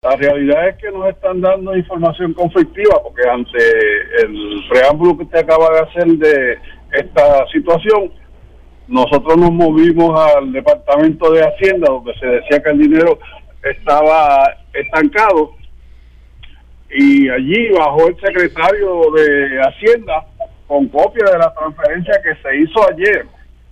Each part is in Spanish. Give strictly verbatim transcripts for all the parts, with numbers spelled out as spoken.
La realidad es que nos están dando información conflictiva, porque ante el preámbulo que usted acaba de hacer de esta situación, nosotros nos movimos al Departamento de Hacienda, donde se decía que el dinero estaba estancado, y allí bajó el secretario de Hacienda con copia de la transferencia que se hizo ayer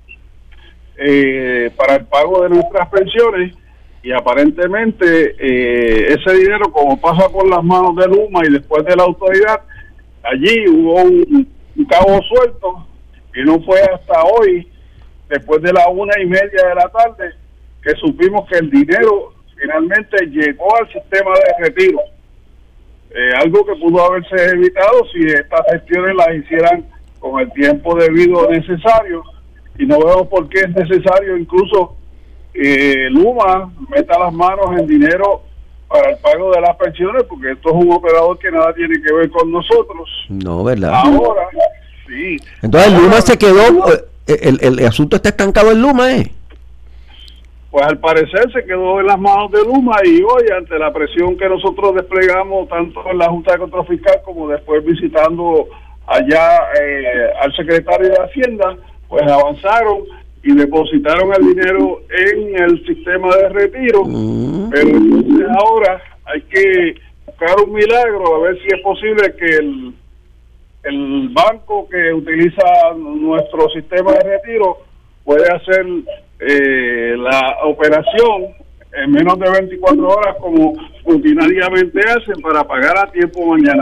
eh, para el pago de nuestras pensiones. Y aparentemente eh, ese dinero, como pasa por las manos de Luma y después de la autoridad, allí hubo un, un cabo suelto, y no fue hasta hoy, después de la una y media de la tarde, que supimos que el dinero finalmente llegó al sistema de retiro. Eh, algo que pudo haberse evitado si estas gestiones las hicieran con el tiempo debido necesario, y no vemos por qué es necesario incluso Eh, Luma meta las manos en dinero para el pago de las pensiones, porque esto es un operador que nada tiene que ver con nosotros. No, ¿verdad? Ahora, sí. Entonces Ahora, Luma se quedó, el, el, el asunto está estancado en Luma, ¿eh? Pues al parecer se quedó en las manos de Luma, y hoy, ante la presión que nosotros desplegamos tanto en la Junta de Control Fiscal como después visitando allá eh, al secretario de Hacienda, pues avanzaron y depositaron el dinero en el sistema de retiro. Mm. Pero entonces ahora hay que buscar un milagro, a ver si es posible que el, el banco que utiliza nuestro sistema de retiro puede hacer eh, la operación en menos de veinticuatro horas, como rutinariamente hacen, para pagar a tiempo mañana.